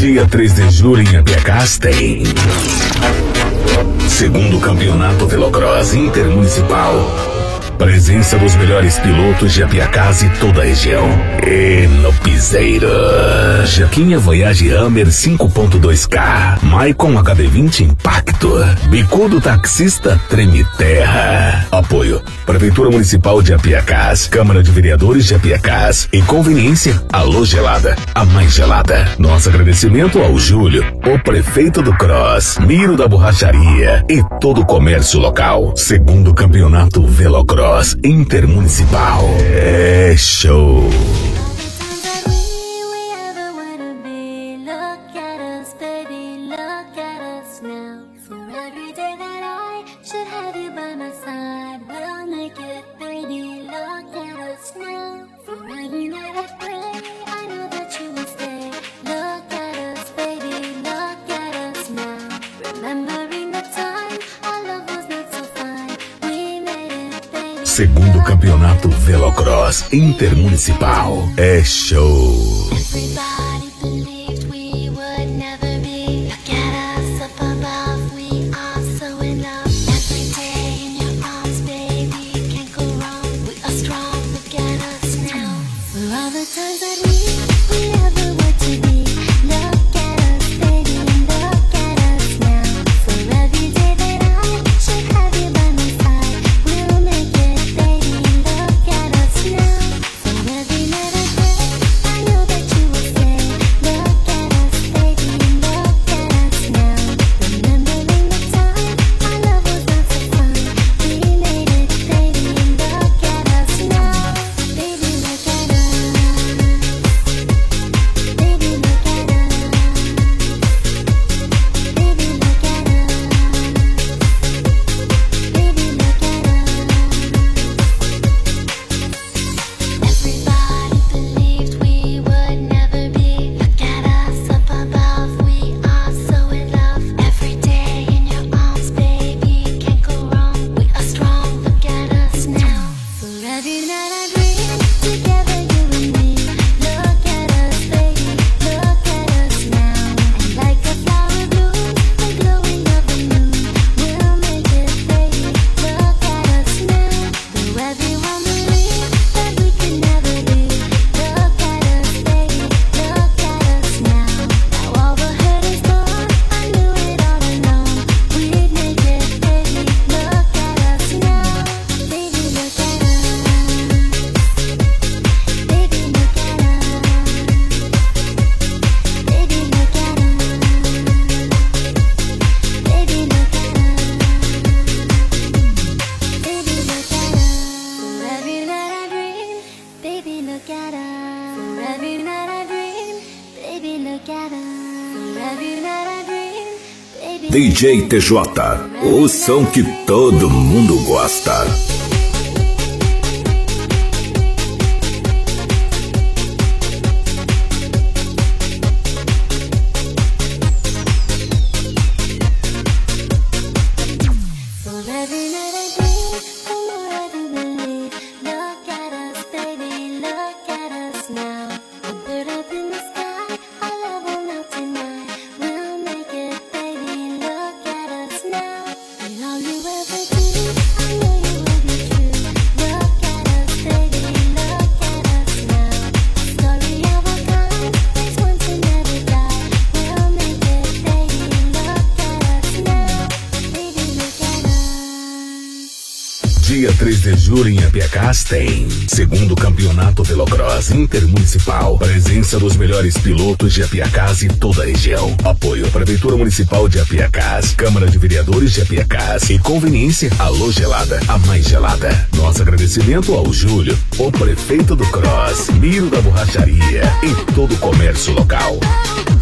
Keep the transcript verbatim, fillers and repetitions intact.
Dia três de julho em Apiacás tem segundo campeonato Velocross Intermunicipal. Presença dos melhores pilotos de Apiacás e toda a região. E no piseiro, Jaquinha Voyage Hammer cinco ponto dois K, Maicon H D vinte Impacto, Bicudo Taxista Treme Terra. Apoio: Prefeitura Municipal de Apiacás, Câmara de Vereadores de Apiacás e Conveniência Alô Gelada, a mais gelada. Nosso agradecimento ao Júlio, o prefeito do Cross, Miro da Borracharia e todo o comércio local. Segundo campeonato Velocross Intermunicipal. É show. Segundo campeonato Velocross Intermunicipal. É show. D J T J, o som que todo mundo gosta. Dia três de julho em Apiacás tem segundo campeonato Velocross Intermunicipal. Presença dos melhores pilotos de Apiacás e toda a região. Apoio: Prefeitura Municipal de Apiacás, Câmara de Vereadores de Apiacás e Conveniência Alô Gelada, a mais gelada. Nosso agradecimento ao Júlio, o prefeito do Cross, Miro da Borracharia e todo o comércio local.